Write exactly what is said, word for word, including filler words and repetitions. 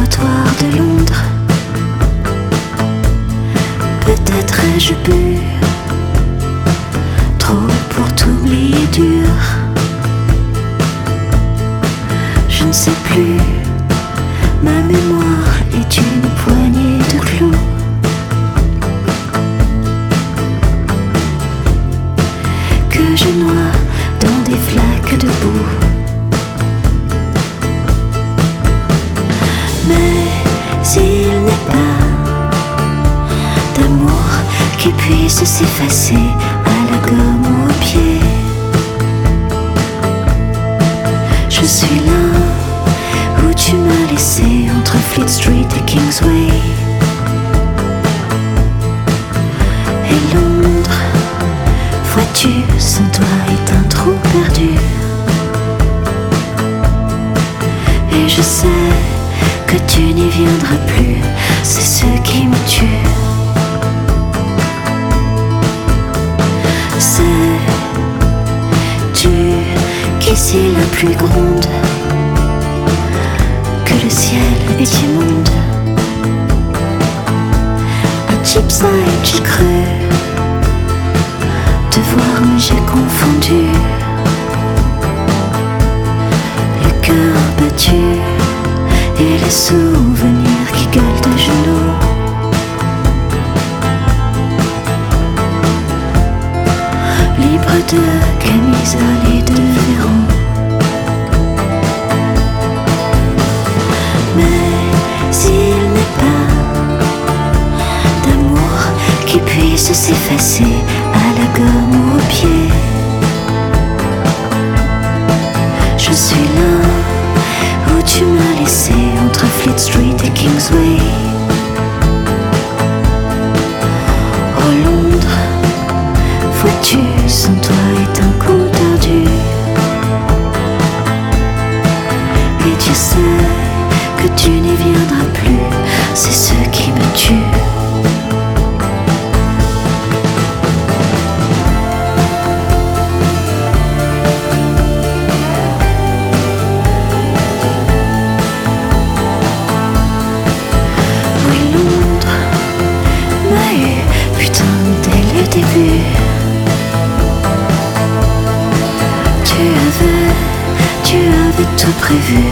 trottoirs de Londres. Peut-être ai-je bu trop pour t'oublier dur. Je ne sais plus, ma mémoire est une poignée de clous que je noie dans des flaques de boue. Mais il n'est pas d'amour qui puisse s'effacer à la gomme ou au pied. Je suis là où tu m'as laissé entre Fleet Street et Kingsway. Et Londres, vois-tu, sans toi est un trou perdu. Et je sais que tu n'y viendras plus, c'est ce qui me tue. Sais-tu qu'ici la pluie gronde, que le ciel est immonde? À Cheapside j'ai cru te voir, mais j'ai confondu le cœur battu et les souvenirs qui gueulent de genoux. Libre de camisole et de verrou. Mais il n'est pas d'amour qui puisse s'effacer à la gomme ou au pied. Je suis là où tu m'as laissé entre Fleet Street et Kingsway. Oh Londres, vois-tu, sans toi est un coup perdu. Et tu sais que tu n'y viendras plus, c'est ce qui me tue. Début. Tu avais, tu avais tout prévu.